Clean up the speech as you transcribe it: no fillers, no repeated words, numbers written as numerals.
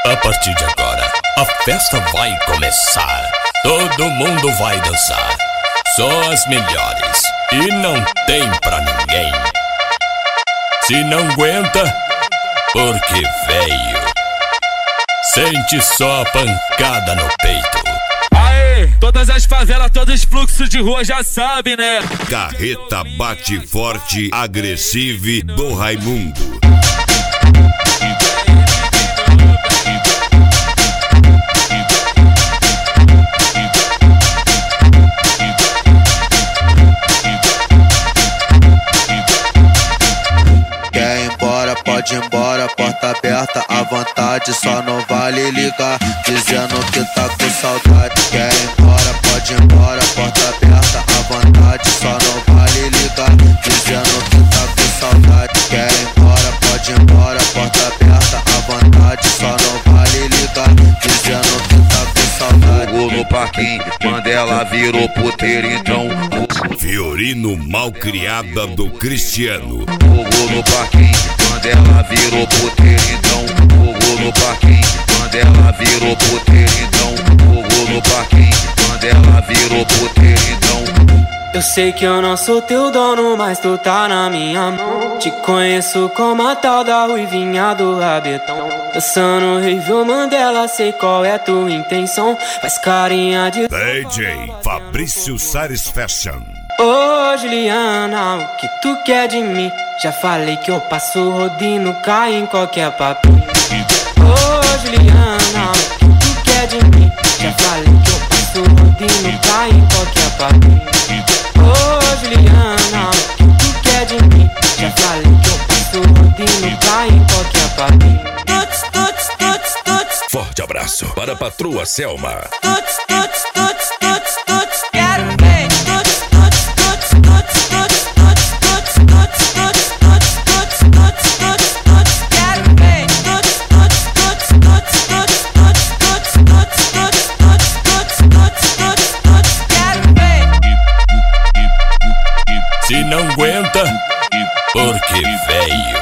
A partir de agora, a festa vai começar. Todo mundo vai dançar. Só as melhores. E não tem pra ninguém. Se não aguenta, porque veio. Sente só a pancada no peito. Aê, todas as favelas, todos os fluxos de rua já sabem, né? Carreta bate forte, agressive do Raimundo. Quer ir embora, pode ir embora, porta aberta à vontade, só não vale ligar, dizendo que tá com saudade. Quer ir embora, pode ir embora, porta aberta à vontade, só não vale ligar, dizendo que tá com saudade. Quer ir embora, pode ir embora, porta aberta à vontade, só não vale ligar, dizendo que tá com saudade. Jogou no parquinho, Mandela virou puteiro, então Fiorino malcriada do Cristiano. jogou no parquinho, Mandela virou puteiro, então jogou no parquinho, Mandela virou puteiro, então jogou no parquinho, Mandela virou puteiro, então. Eu sei que eu não sou teu dono, mas tu tá na minha mão. Te conheço como a tal da ruivinha do rabetão. Dançando Review Mandela, sei qual é tua intenção. Faz carinha de DJ Fabrício Sares Fashion. Ô Juliana, o que tu quer de mim? Já falei que eu passo rodinho, cai em qualquer papinho. Ô Juliana, o que tu quer de mim? Já falei que eu passo rodinho, cai em qualquer papinho. Ô Juliana, o que tu quer de mim? Já falei que eu passo rodinho, cai em qualquer papinho. Tuts, tuts, tuts, tuts. Forte abraço para a patroa Selma. Tuts, tuts, tuts, tuts, tuts. Quero ver. Tuts, tuts, tuts, tuts, tuts, tuts, tuts, tuts, tuts, tuts, tuts, tuts, tuts, tuts. Quero ver. Tuts, tuts, tuts, tuts, tuts, tuts, tuts, tuts, tuts, tuts, tuts, tuts, tuts, tuts. Quero ver. Se não aguenta, porque veio.